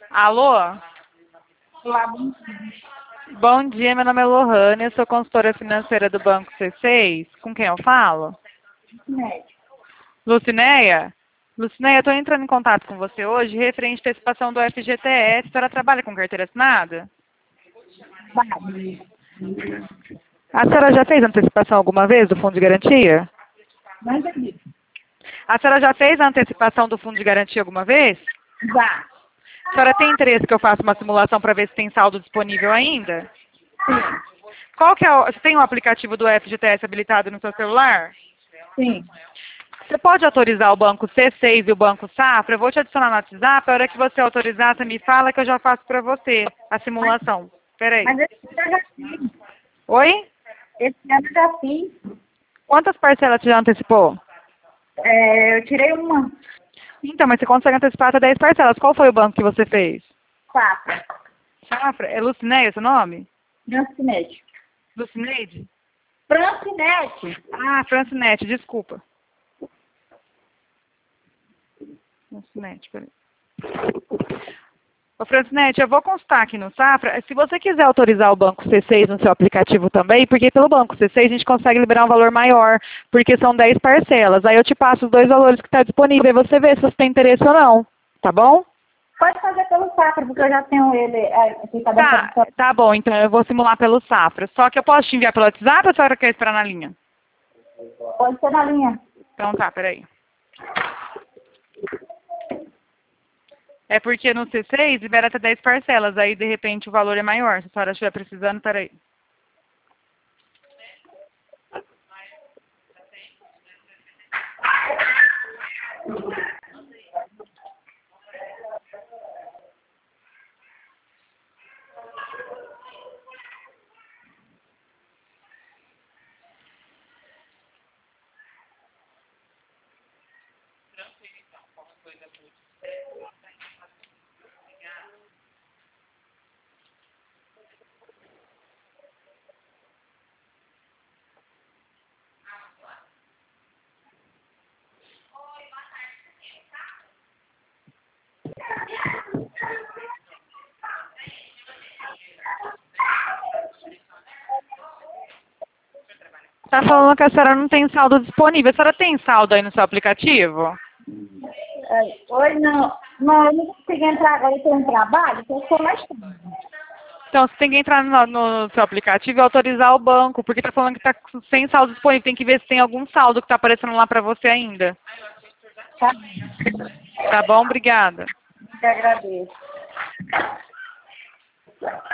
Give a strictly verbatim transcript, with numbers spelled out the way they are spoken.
Alô? Olá, bom Bom dia, meu nome é Lohane, eu sou consultora financeira do Banco C seis. Com quem eu falo? dia. Lucinéia? Lucinéia, eu estou entrando em contato com você hoje referente à antecipação do F G T S. A senhora trabalha com carteira assinada? Vale. A senhora já fez antecipação alguma vez do Fundo de Garantia? Não entendi. A senhora já fez a antecipação do Fundo de Garantia alguma vez? Já. A senhora tem interesse que eu faça uma simulação para ver se tem saldo disponível ainda? Qual que é o... Você tem o aplicativo do F G T S habilitado no seu celular? Sim. Você pode autorizar o Banco C seis e o Banco Safra? Eu vou te adicionar no WhatsApp, a hora que você autorizar, você me fala que eu já faço para você a simulação. Peraí. Mas esse ano eu já fiz. Oi? Esse ano eu já fiz. Quantas parcelas você já antecipou? É, eu tirei uma Então, mas você consegue antecipar até dez parcelas. Qual foi o banco que você fez? quatro. Safra? É Lucinéia seu nome? Francinete. Lucineide? Francinete. Ah, Francinete, desculpa. Francinete, peraí. Ô, Francinete, eu vou constar aqui no Safra. Se você quiser autorizar o Banco C seis no seu aplicativo também, porque pelo Banco C seis a gente consegue liberar um valor maior, porque são dez parcelas. Aí eu te passo os dois valores que está disponível e você vê se você tem interesse ou não. Tá bom? Pode fazer pelo Safra, porque eu já tenho ele é, aqui Tá, cadastrado. tá bom, então eu vou simular pelo Safra. Só que eu posso te enviar pelo WhatsApp ou a senhora quer esperar na linha? Pode ser na linha. Então tá, peraí. É porque no C seis libera até dez parcelas, aí de repente o valor é maior. Se a senhora estiver precisando, peraí. Tá falando que a senhora não tem saldo disponível. A senhora tem saldo aí no seu aplicativo? É, oi, não. Não, eu não consegui entrar agora, eu tenho um trabalho, que eu sou mais tarde. Então, você tem que entrar no, no seu aplicativo e autorizar o banco, porque tá falando que tá sem saldo disponível. Tem que ver se tem algum saldo que tá aparecendo lá pra você ainda. Tá? Tá bom? Obrigada. Te agradeço.